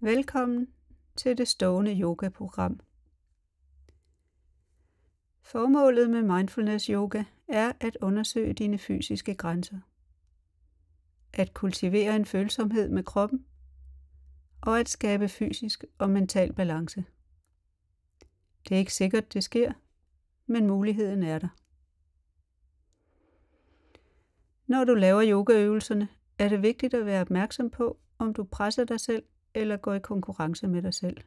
Velkommen til det stående yoga-program. Formålet med mindfulness yoga er at undersøge dine fysiske grænser, at kultivere en følsomhed med kroppen og at skabe fysisk og mental balance. Det er ikke sikkert, det sker, men muligheden er der. Når du laver yogaøvelserne, er det vigtigt at være opmærksom på, om du presser dig selv eller går i konkurrence med dig selv.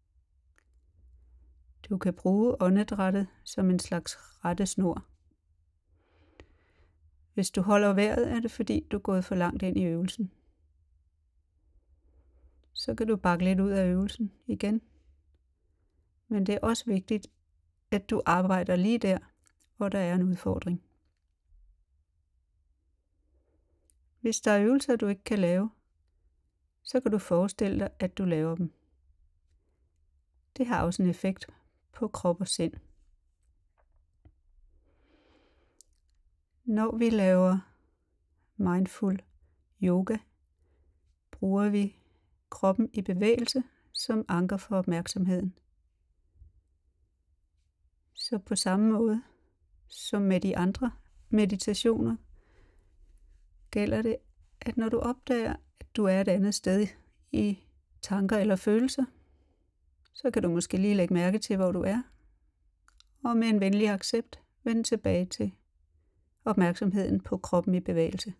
Du kan bruge åndedrættet som en slags rettesnor. Hvis du holder vejret, er det fordi, du er gået for langt ind i øvelsen. Så kan du bakke lidt ud af øvelsen igen. Men det er også vigtigt, at du arbejder lige der, hvor der er en udfordring. Hvis der er øvelser, du ikke kan lave, så kan du forestille dig, at du laver dem. Det har også en effekt på krop og sind. Når vi laver mindful yoga, bruger vi kroppen i bevægelse som anker for opmærksomheden. Så på samme måde som med de andre meditationer, gælder det, at når du opdager, at du er et andet sted i tanker eller følelser, så kan du måske lige lægge mærke til, hvor du er, og med en venlig accept vende tilbage til opmærksomheden på kroppen i bevægelse.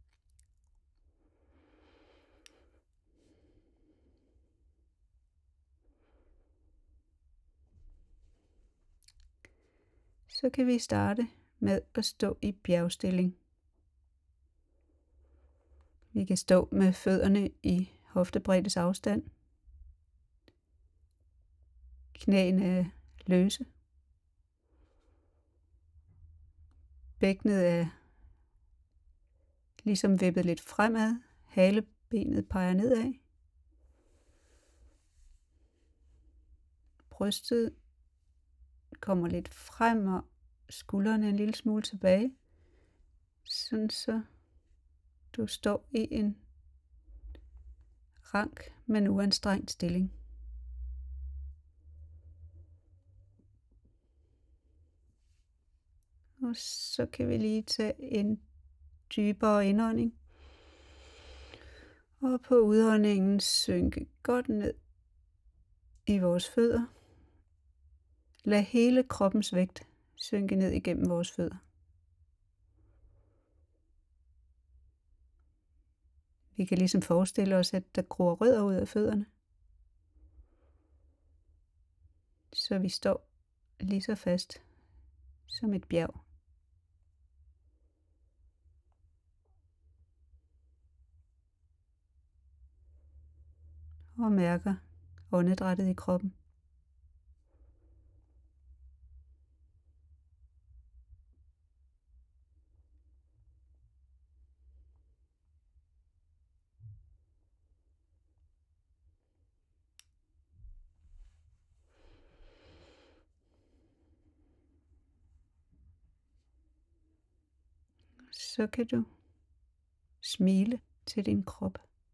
Så kan vi starte med at stå i bjergstilling. Vi kan stå med fødderne i hoftebreddes afstand. Knæene er løse. Bækkenet er ligesom vippet lidt fremad. Halebenet peger nedad. Brystet kommer lidt frem, og skuldrene en lille smule tilbage. Sådan så du står i en rank, men uanstrengt stilling. Og så kan vi lige tage en dybere indånding. Og på udåndingen synke godt ned i vores fødder. Lad hele kroppens vægt synke ned igennem vores fødder. Vi kan ligesom forestille os, at der gror rødder ud af fødderne. Så vi står lige så fast som et bjerg. Og mærker åndedrættet i kroppen. Så kan du smile til din krop.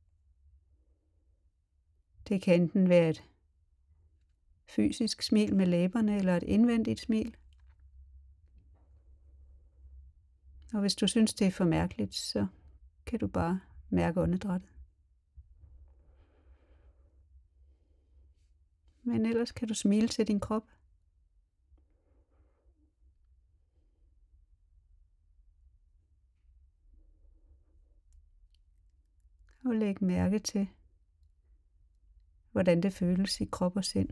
Det kan enten være et fysisk smil med læberne eller et indvendigt smil. Og hvis du synes, det er for mærkeligt, så kan du bare mærke åndedrættet. Men ellers kan du smile til din krop. Og læg mærke til, hvordan det føles i krop og sind.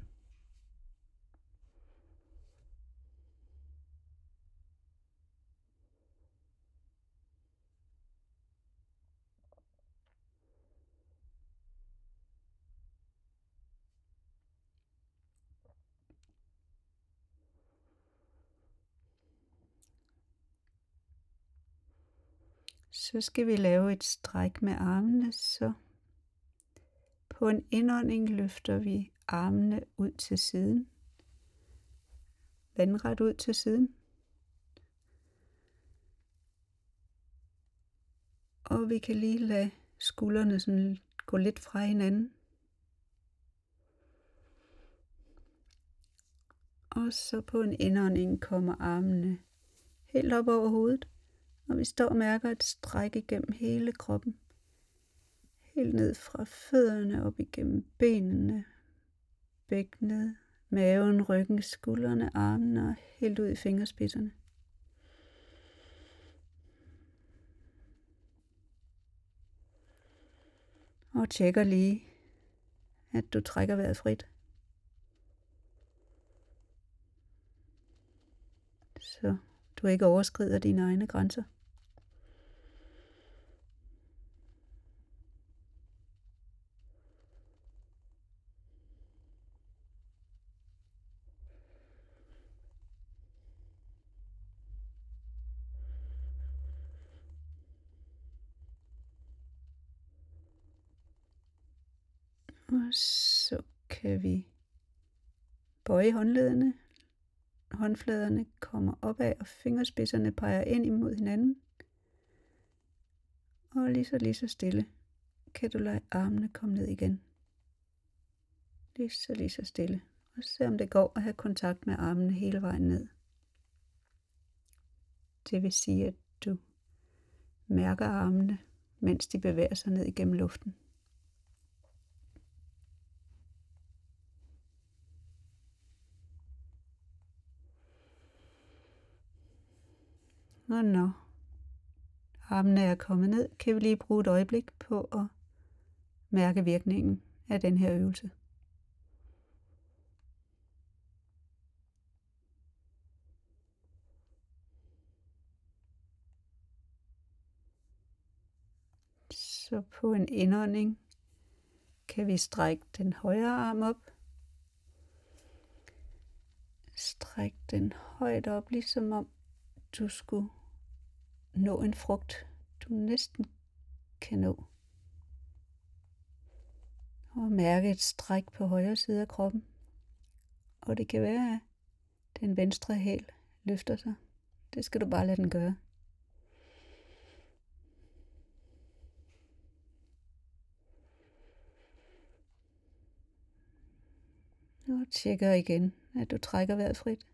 Så skal vi lave et stræk med armene, så på en indånding løfter vi armene ud til siden. Vandret ud til siden. Og vi kan lige lade skuldrene sådan gå lidt fra hinanden. Og så på en indånding kommer armene helt op over hovedet, og vi står og mærker et stræk igennem hele kroppen. Helt ned fra fødderne, op igennem benene, bækkenet, maven, ryggen, skuldrene, armene og helt ud i fingerspidserne. Og tjekker lige, at du trækker vejret frit. Så du ikke overskrider dine egne grænser. Og så kan vi bøje håndledene. Håndfladerne kommer opad, og fingerspidserne peger ind imod hinanden. Og lige så stille kan du lade armene komme ned igen. Lige så stille. Og se om det går at have kontakt med armene hele vejen ned. Det vil sige, at du mærker armene, mens de bevæger sig ned igennem luften. Og når armene er kommet ned, kan vi lige bruge et øjeblik på at mærke virkningen af den her øvelse. Så på en indånding kan vi strække den højre arm op. Stræk den højt op, ligesom om du skulle nå en frugt, du næsten kan nå. Og mærke et stræk på højre side af kroppen. Og det kan være, at den venstre hæl løfter sig. Det skal du bare lade den gøre. Og tjekker igen, at du trækker vejret frit.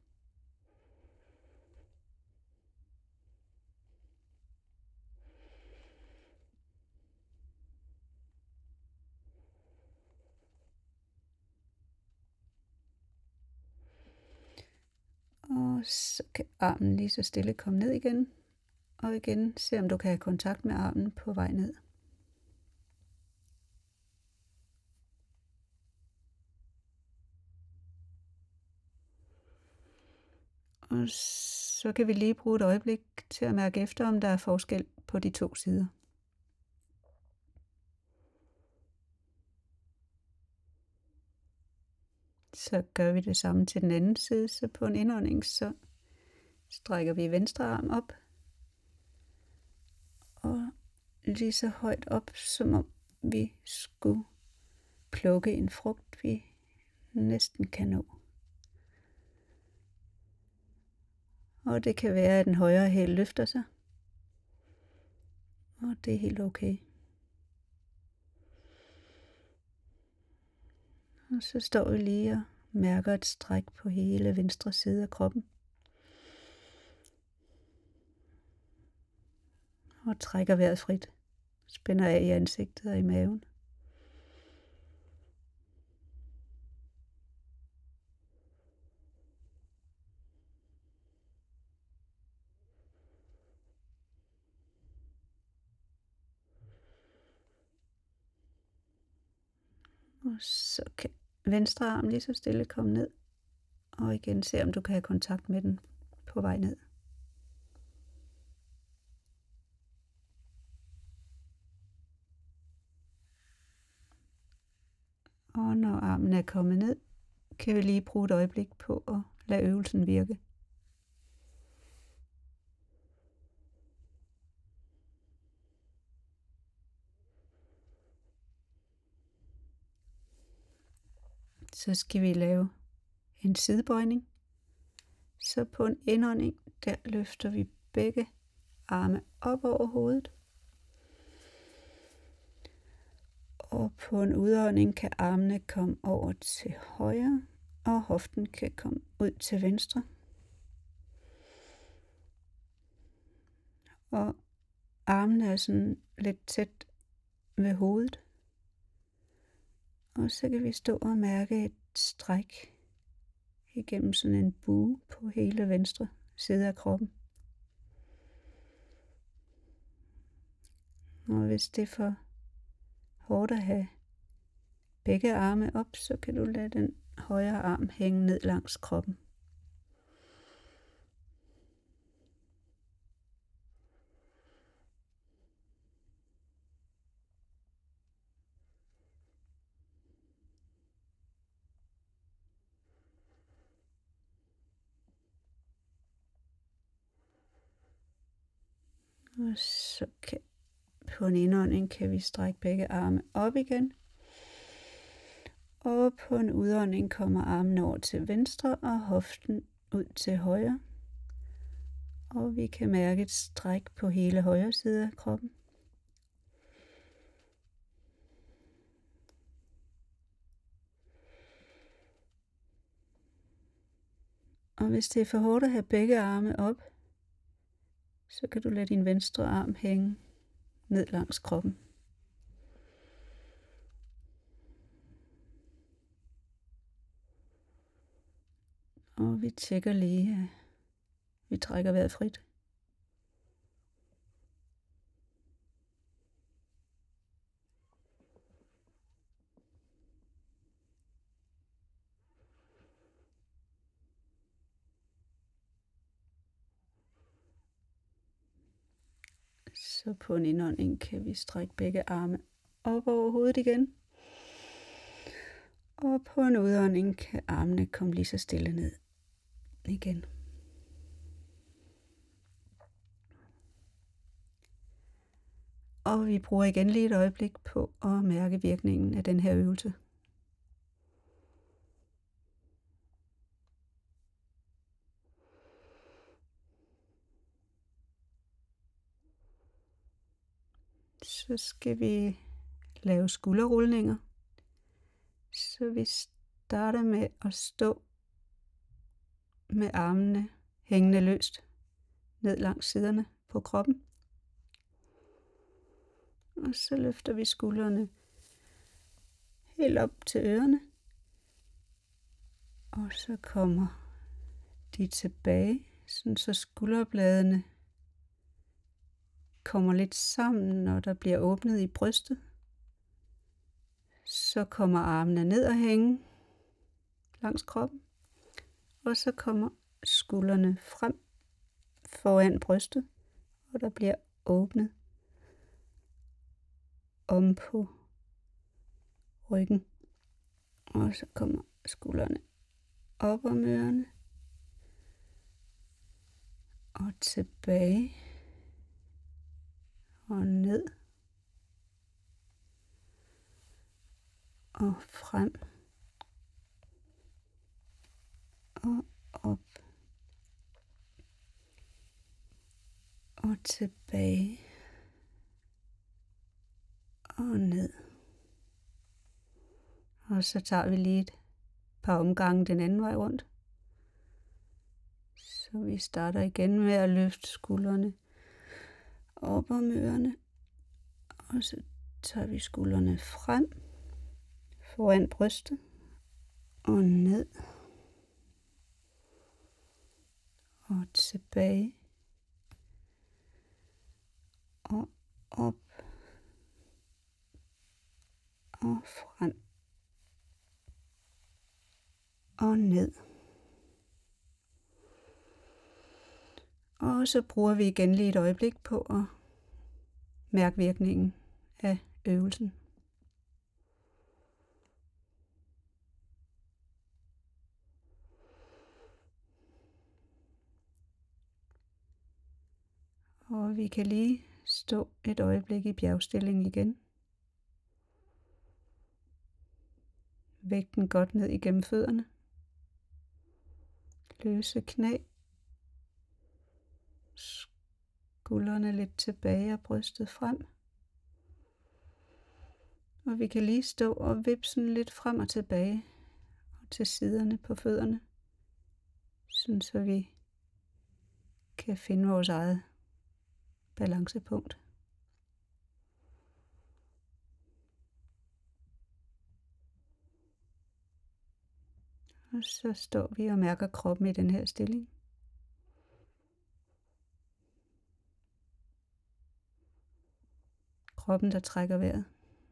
Og så kan armen lige så stille komme ned igen. Og igen se om du kan have kontakt med armen på vej ned. Og så kan vi lige bruge et øjeblik til at mærke efter, om der er forskel på de to sider. Så gør vi det samme til den anden side, så på en indånding, så strækker vi venstre arm op. Og lige så højt op, som om vi skulle plukke en frugt, vi næsten kan nå. Og det kan være, at den højre hæl løfter sig. Og det er helt okay. Og så står vi lige og mærker et stræk på hele venstre side af kroppen. Og trækker vejret frit. Spænder af i ansigtet og i maven. Og så kan venstre arm lige så stille komme ned. Og igen se om du kan have kontakt med den på vej ned. Og når armen er kommet ned, kan vi lige bruge et øjeblik på at lade øvelsen virke. Så skal vi lave en sidebøjning. Så på en indånding, der løfter vi begge arme op over hovedet. Og på en udånding kan armene komme over til højre og hoften kan komme ud til venstre. Og armene er sådan lidt tæt ved hovedet. Og så kan vi stå og mærke et stræk igennem sådan en bue på hele venstre side af kroppen. Og hvis det er for hårdt at have begge arme op, så kan du lade den højre arm hænge ned langs kroppen. Og så kan på en indånding kan vi strække begge arme op igen. Og på en udånding kommer armen over til venstre og hoften ud til højre. Og vi kan mærke et stræk på hele højre side af kroppen. Og hvis det er for hårdt at have begge arme op, så kan du lade din venstre arm hænge ned langs kroppen. Og vi tjekker lige, at vi trækker vejret frit. Så på en indånding kan vi strække begge arme op over hovedet igen. Og på en udånding kan armene komme lige så stille ned igen. Og vi bruger igen lige et øjeblik på at mærke virkningen af den her øvelse. Så skal vi lave skulderrulninger. Så vi starter med at stå med armene hængende løst ned langs siderne på kroppen. Og så løfter vi skuldrene helt op til ørerne. Og så kommer de tilbage, sådan så skulderbladene kommer lidt sammen, når der bliver åbnet i brystet. Så kommer armene ned og hænge langs kroppen. Og så kommer skuldrene frem foran brystet, og der bliver åbnet om på ryggen. Og så kommer skuldrene op om ørerne og tilbage og ned og frem og op og tilbage og ned. Og så tager vi lige et par omgange den anden vej rundt. Så vi starter igen med at løfte skuldrene op om ørerne. Og så tager vi skuldrene frem foran brystet og ned og tilbage og op og frem og ned. Og så bruger vi igen lige et øjeblik på at mærke virkningen af øvelsen. Og vi kan lige stå et øjeblik i bjergstilling igen. Vægten godt ned igennem fødderne. Løse knæ. Skuldrene lidt tilbage og brystet frem. Og vi kan lige stå og vippe sådan lidt frem og tilbage. Og til siderne på fødderne, sådan så vi kan finde vores eget balancepunkt. Og så står vi og mærker kroppen i den her stilling. Kroppen, der trækker vejret.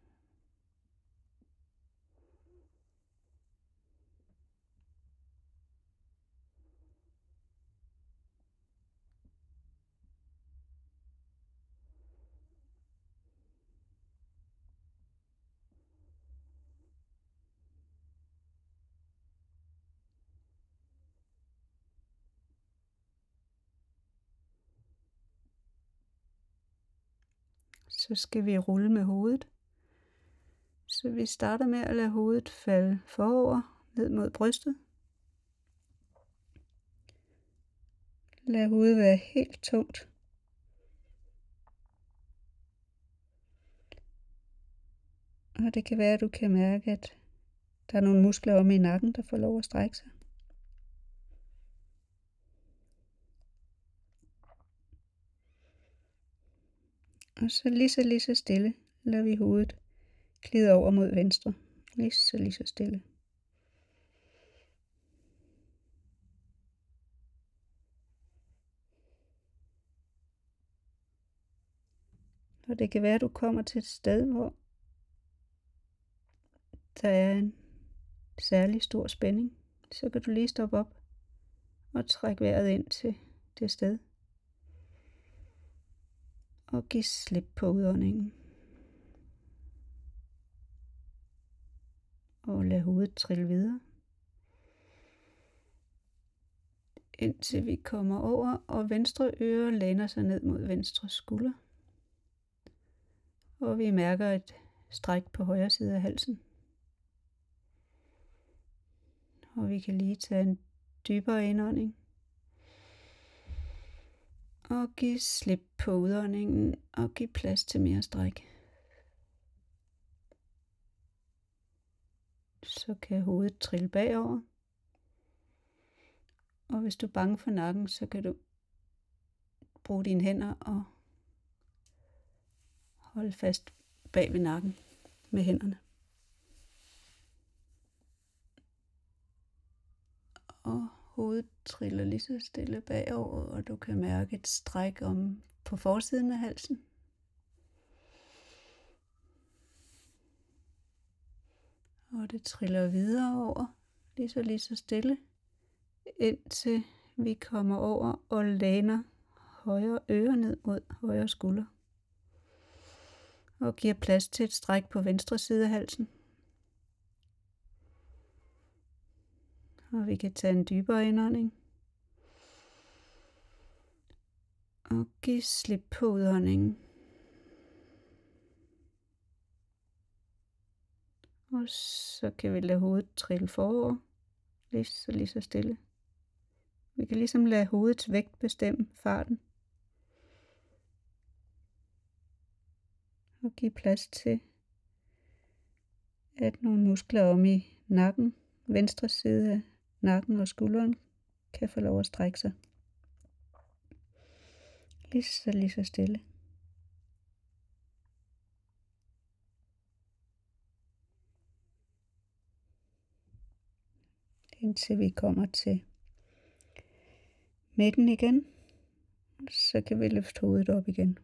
Så skal vi rulle med hovedet. Så vi starter med at lade hovedet falde forover, ned mod brystet. Lad hovedet være helt tungt. Og det kan være, at du kan mærke, at der er nogle muskler omme i nakken, der får lov at strække sig. Og så lige så stille lader vi hovedet glide over mod venstre. Lige så stille. Og det kan være, at du kommer til et sted, hvor der er en særlig stor spænding. Så kan du lige stoppe op og trække vejret ind til det sted. Og give slip på udåndingen. Og lad hovedet trille videre. Indtil vi kommer over, og venstre øre læner sig ned mod venstre skulder. Og vi mærker et stræk på højre side af halsen. Og vi kan lige tage en dybere indånding. Og give slip på udåndingen og give plads til mere stræk. Så kan hovedet trille bagover. Og hvis du er bange for nakken, så kan du bruge dine hænder og holde fast bag ved nakken med hænderne. Og hovedet triller lige så stille bagover, og du kan mærke et stræk om på forsiden af halsen. Og det triller videre over, lige så stille, indtil vi kommer over og læner højre øre ned mod højre skulder. Og giver plads til et stræk på venstre side af halsen. Og vi kan tage en dybere indånding. Og give slip på udåndingen. Og så kan vi lade hovedet trille forover. Lige så stille. Vi kan ligesom lade hovedets vægt bestemme farten. Og give plads til, at nogle muskler om i nakken, venstre side af nakken og skulderen, kan få lov at strække sig. Lige så stille. Indtil vi kommer til midten igen, så kan vi løfte hovedet op igen.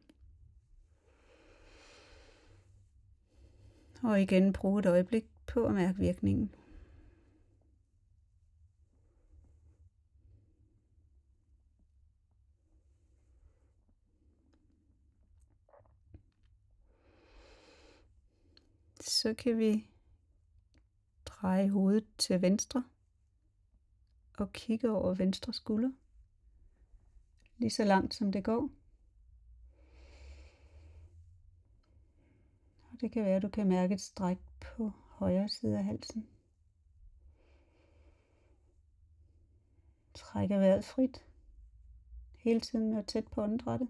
Og igen bruge et øjeblik på at mærke virkningen. Så kan vi dreje hovedet til venstre og kigge over venstre skulder. Lige så langt som det går. Og det kan være, at du kan mærke et stræk på højre side af halsen. Trækker vejret frit. Hele tiden er tæt på åndedrættet.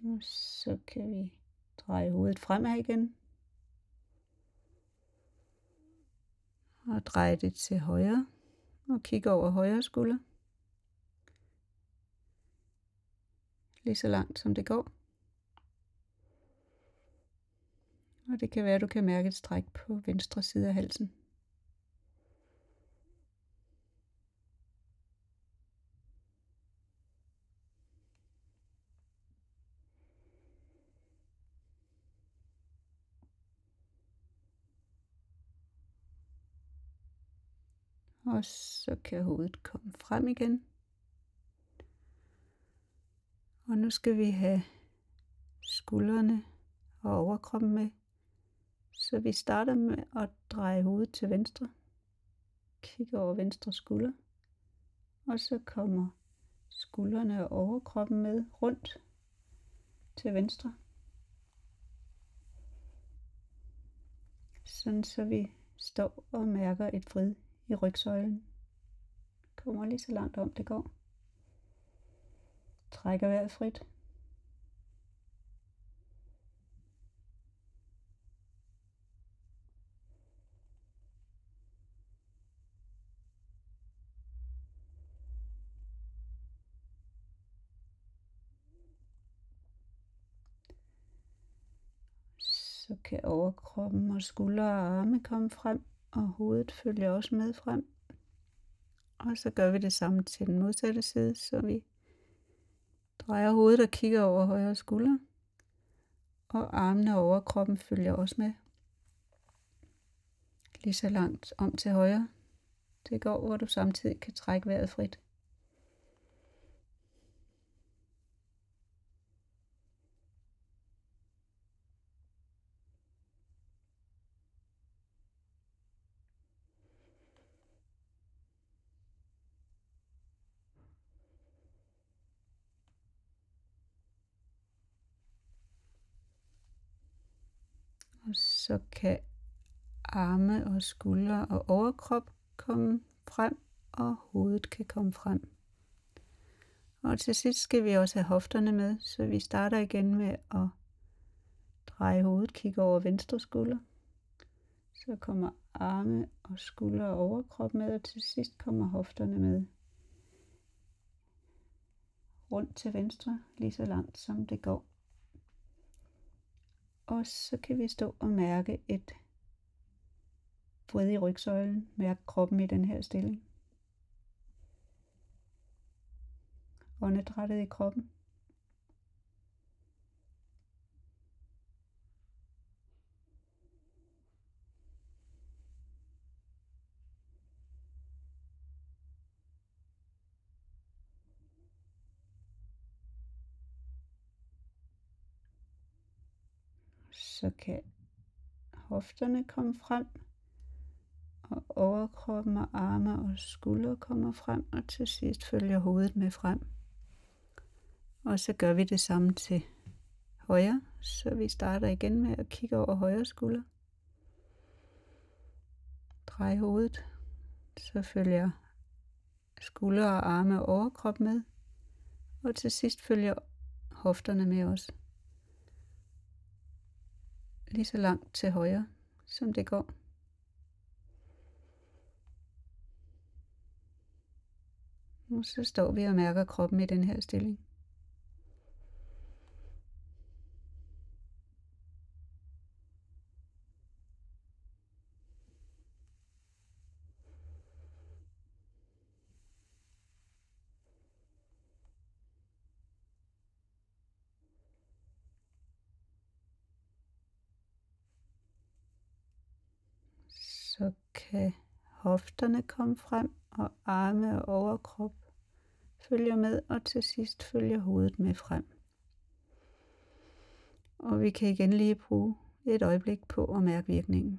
Og så kan vi dreje hovedet fremad igen. Og dreje det til højre. Og kigge over højre skulder. Lige så langt som det går. Og det kan være, at du kan mærke et stræk på venstre side af halsen. Og så kan hovedet komme frem igen. Og nu skal vi have skuldrene og overkroppen med. Så vi starter med at dreje hovedet til venstre. Kigge over venstre skulder. Og så kommer skuldrene og overkroppen med rundt til venstre. Sådan så vi står og mærker et vrid i rygsøjlen. Kommer lige så langt om det går. Trækker vejret frit. Så kan overkroppen og skuldre og arme komme frem, og hovedet følger også med frem. Og så gør vi det samme til den modsatte side, så vi drejer hovedet og kigger over højre skulder. Og armene og overkroppen følger også med. Lige så langt om til højre. Det går, hvor du samtidig kan trække vejret frit. Og så kan arme og skuldre og overkrop komme frem, og hovedet kan komme frem. Og til sidst skal vi også have hofterne med, så vi starter igen med at dreje hovedet, kigge over venstre skulder. Så kommer arme og skuldre og overkrop med, og til sidst kommer hofterne med. Rundt til venstre, lige så langt som det går. Og så kan vi stå og mærke et vrid i rygsøjlen. Mærke kroppen i den her stilling. Åndedrættet i kroppen. Så kan hofterne komme frem, og overkroppen og arme og skuldre kommer frem, og til sidst følger hovedet med frem. Og så gør vi det samme til højre, så vi starter igen med at kigge over højre skulder. Drej hovedet, så følger skuldre og arme og overkrop med, og til sidst følger hofterne med os. Lige så langt til højre, som det går. Og så står vi og mærker kroppen i den her stilling. Så kan hofterne komme frem, og arme og overkrop følger med, og til sidst følger hovedet med frem. Og vi kan igen lige bruge et øjeblik på at mærke virkningen.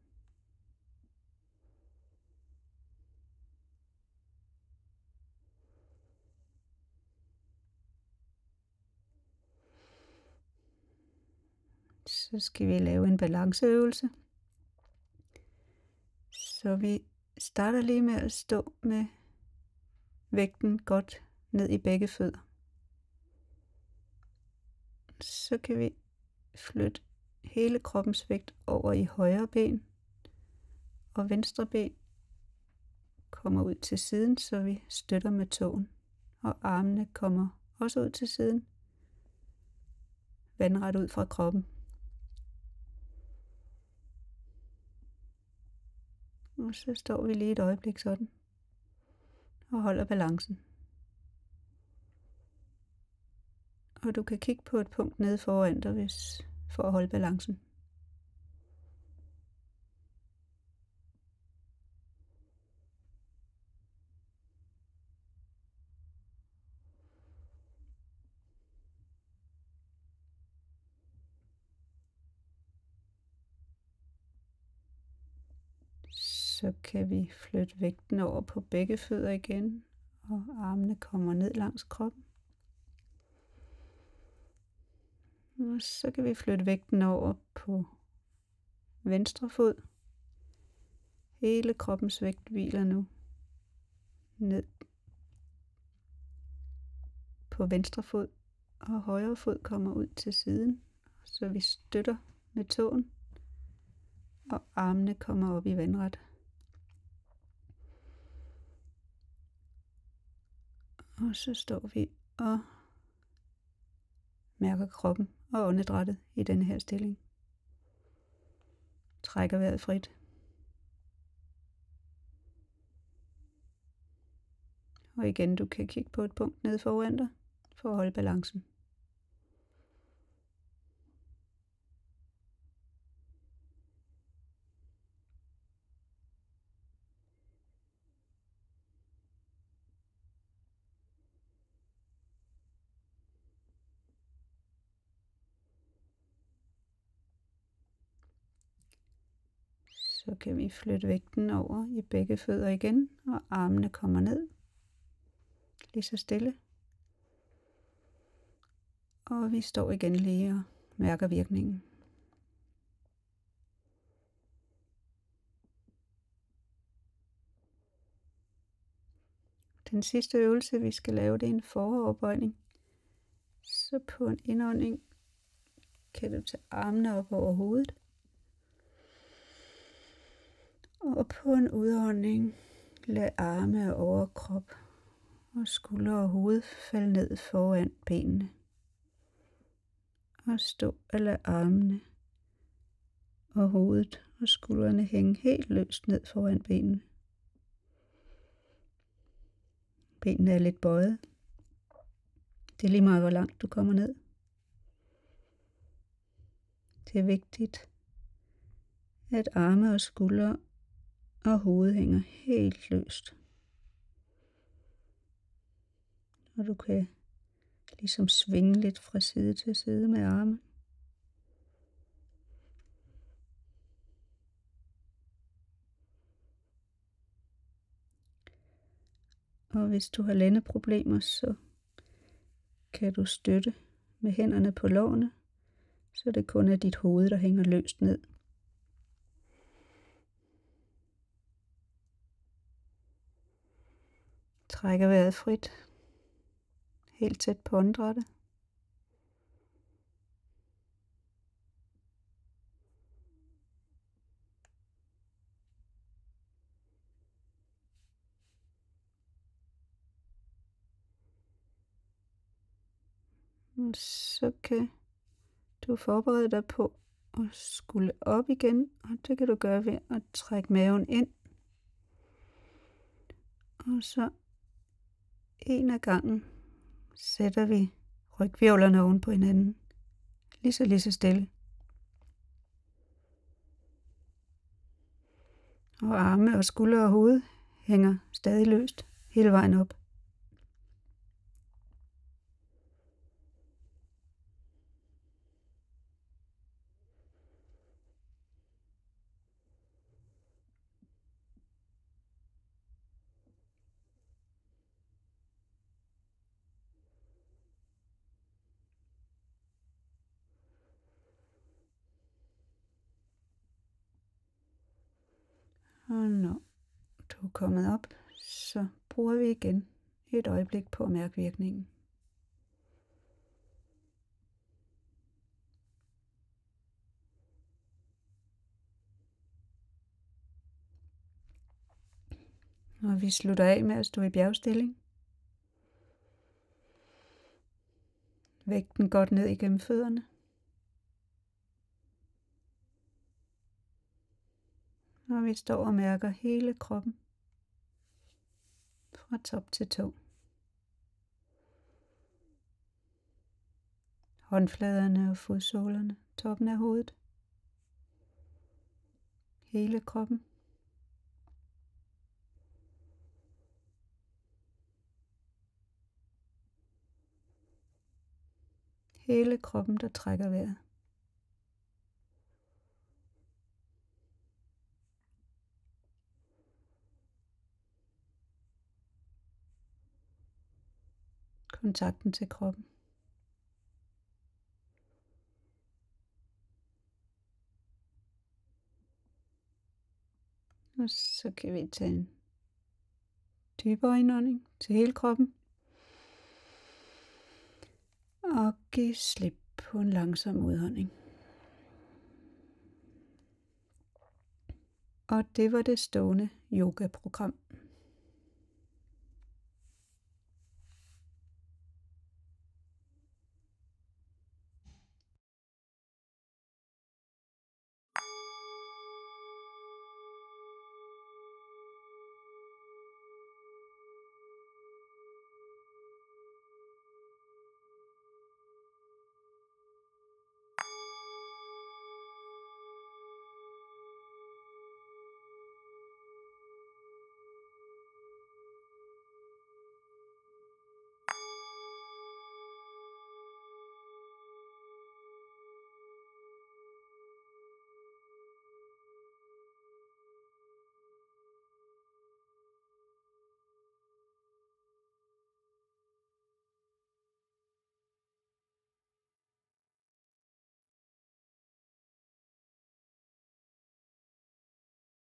Så skal vi lave en balanceøvelse. Så vi starter lige med at stå med vægten godt ned i begge fødder. så kan vi flytte hele kroppens vægt over i højre ben, og venstre ben kommer ud til siden, så vi støtter med tåen, og armene kommer også ud til siden, vandret ud fra kroppen. Og så står vi lige et øjeblik sådan, og holder balancen. Og du kan kigge på et punkt nede foran dig, for at holde balancen. Så kan vi flytte vægten over på begge fødder igen, og armene kommer ned langs kroppen. Og så kan vi flytte vægten over på venstre fod. Hele kroppens vægt hviler nu ned på venstre fod, og højre fod kommer ud til siden, så vi støtter med tåen, og armene kommer op i vandret. Og så står vi og mærker kroppen og åndedrættet i denne her stilling. Trækker vejret frit. Og igen, du kan kigge på et punkt nede foran dig, for at holde balancen. Så kan vi flytte vægten over i begge fødder igen, og armene kommer ned. Lige så stille. Og vi står igen lige og mærker virkningen. Den sidste øvelse, vi skal lave, det er en foroverbøjning. Så på en indånding kan du tage armene op over hovedet. Og på en udånding lad arme og overkrop og skuldre og hoved falde ned foran benene. Og stå og lad armene og hovedet og skuldrene hænge helt løst ned foran benene. Benene er lidt bøjet. Det er lige meget, hvor langt du kommer ned. Det er vigtigt, at arme og skuldre og hovedet hænger helt løst. Og du kan ligesom svinge lidt fra side til side med armen. Og hvis du har lændeproblemer, så kan du støtte med hænderne på lårene, så det kun er dit hoved, der hænger løst ned. Trækker vejret frit, helt tæt på åndedrættet. Og så kan du forberede dig på at skulle op igen, og det kan du gøre ved at trække maven ind. Og så en af gangen sætter vi ryghvirvlerne oven på hinanden, lige så stille. Og arme og skuldre og hoved hænger stadig løst hele vejen op. Og når du er kommet op, så bruger vi igen et øjeblik på at mærke virkningen. Og vi slutter af med at stå i bjergstilling. Vægten godt ned igennem fødderne. Og vi står og mærker hele kroppen. Fra top til tå. Håndfladerne og fodsålerne. Toppen af hovedet. Hele kroppen. Hele kroppen, der trækker vejret. Kontakten til kroppen. Og så kan vi tage en dybere indånding til hele kroppen. Og give slip på en langsom udånding. Og det var det stående yoga-program.